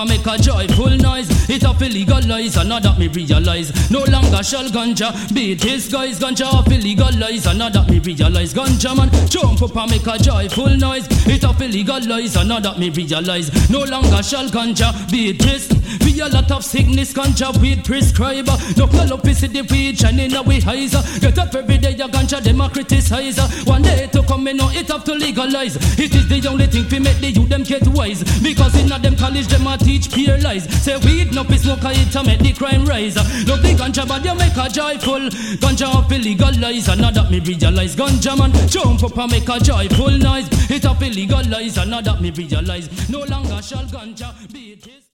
I make a joyful noise. It up legalize, and now that me realize. No longer shall ganja be this guy's ganja up legalize, and now that me realize. Ganja man jump up and make a joyful noise. It up legalize, and now that me realize. No longer shall ganja be this. Be a lot of sickness ganja weed prescribe. No call up see the weed shining away eyes. Get up every day your ganja them a criticize. One day to come in, it up to legalize. It is the only thing to make the youth them get wise. Because in a them college them a teach pure lies. Say weed no be smoke it to make the crime rise. No big ganja but you make a joyful. Ganja up legalize, and now that me realize. Ganja man jump up and make a joyful noise. It up legalize, and now that me realize. No longer shall ganja be this.